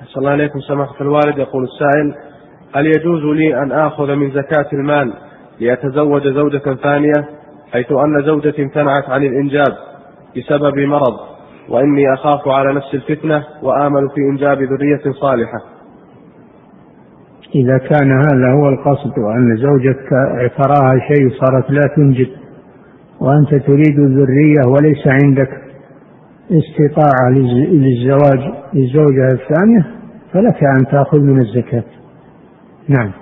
صلى الله عليكم سماحة الوالد. يقول السائل: هل يجوز لي أن آخذ من زكاة المال لأتزوج زوجة ثانية، حيث أن زوجتي امتنعت عن الإنجاب بسبب مرض، وإني أخاف على نفس الفتنة وآمل في إنجاب ذرية صالحة؟ إذا كان هذا هو القصد، وأن زوجك اعتراها شيء صارت لا تنجب، وأنت تريد الذرية وليس عندك استطاعة للزواج للزوجة الثانية، فلك أن تأخذ من الزكاة. نعم.